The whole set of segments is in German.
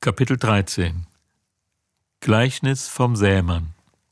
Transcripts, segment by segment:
Kapitel 13 Gleichnis vom Sämann.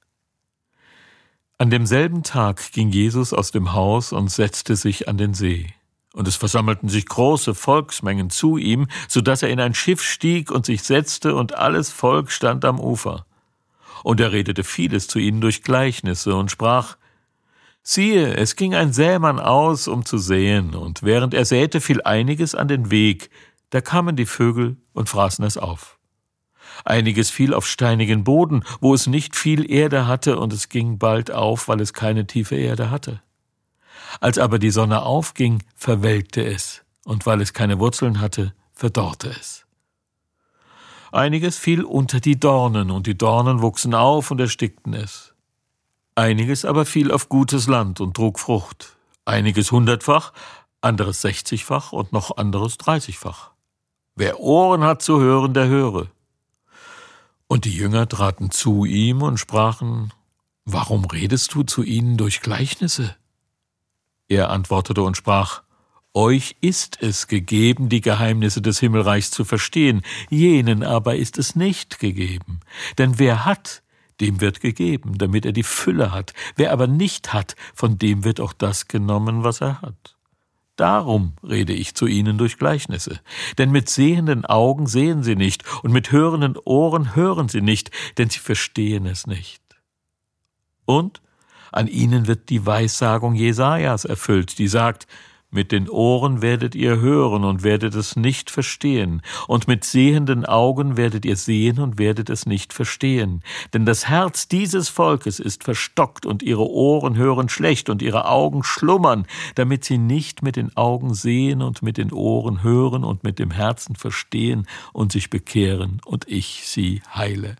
An demselben Tag ging Jesus aus dem Haus und setzte sich an den See. Und es versammelten sich große Volksmengen zu ihm, so dass er in ein Schiff stieg und sich setzte, und alles Volk stand am Ufer. Und er redete vieles zu ihnen durch Gleichnisse und sprach: Siehe, es ging ein Sämann aus, um zu säen, und während er säte, fiel einiges an den Weg. Da kamen die Vögel und fraßen es auf. Einiges fiel auf steinigen Boden, wo es nicht viel Erde hatte, und es ging bald auf, weil es keine tiefe Erde hatte. Als aber die Sonne aufging, verwelkte es, und weil es keine Wurzeln hatte, verdorrte es. Einiges fiel unter die Dornen, und die Dornen wuchsen auf und erstickten es. Einiges aber fiel auf gutes Land und trug Frucht, einiges 100-fach, anderes 60-fach und noch anderes 30-fach. Wer Ohren hat zu hören, der höre. Und die Jünger traten zu ihm und sprachen: Warum redest du zu ihnen durch Gleichnisse? Er antwortete und sprach: Euch ist es gegeben, die Geheimnisse des Himmelreichs zu verstehen, jenen aber ist es nicht gegeben. Denn wer hat, dem wird gegeben, damit er die Fülle hat. Wer aber nicht hat, von dem wird auch das genommen, was er hat. Darum rede ich zu ihnen durch Gleichnisse. Denn mit sehenden Augen sehen sie nicht, und mit hörenden Ohren hören sie nicht, denn sie verstehen es nicht. Und an ihnen wird die Weissagung Jesajas erfüllt, die sagt: Mit den Ohren werdet ihr hören und werdet es nicht verstehen, und mit sehenden Augen werdet ihr sehen und werdet es nicht verstehen. Denn das Herz dieses Volkes ist verstockt, und ihre Ohren hören schlecht, und ihre Augen schlummern, damit sie nicht mit den Augen sehen und mit den Ohren hören und mit dem Herzen verstehen und sich bekehren, und ich sie heile.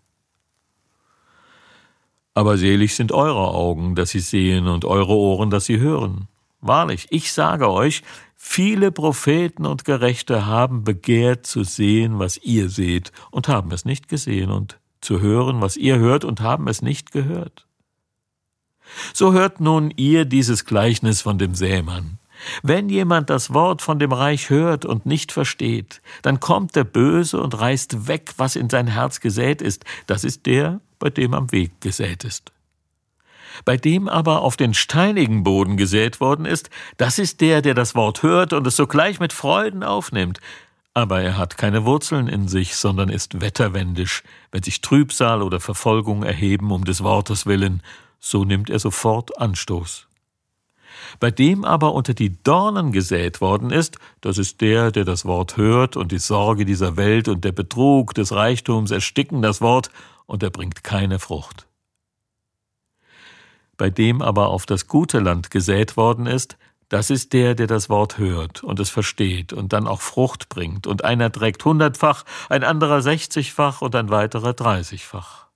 Aber selig sind eure Augen, dass sie sehen, und eure Ohren, dass sie hören. Wahrlich, ich sage euch, viele Propheten und Gerechte haben begehrt zu sehen, was ihr seht, und haben es nicht gesehen, und zu hören, was ihr hört, und haben es nicht gehört. So hört nun ihr dieses Gleichnis von dem Sämann. Wenn jemand das Wort von dem Reich hört und nicht versteht, dann kommt der Böse und reißt weg, was in sein Herz gesät ist. Das ist der, bei dem am Weg gesät ist. Bei dem aber auf den steinigen Boden gesät worden ist, das ist der das Wort hört und es sogleich mit Freuden aufnimmt. Aber er hat keine Wurzeln in sich, sondern ist wetterwendisch. Wenn sich Trübsal oder Verfolgung erheben um des Wortes willen, so nimmt er sofort Anstoß. Bei dem aber unter die Dornen gesät worden ist, das ist der das Wort hört, und die Sorge dieser Welt und der Betrug des Reichtums ersticken das Wort, und er bringt keine Frucht. Bei dem aber auf das gute Land gesät worden ist, das ist der das Wort hört und es versteht und dann auch Frucht bringt, und einer trägt 100-fach, ein anderer 60-fach und ein weiterer 30-fach.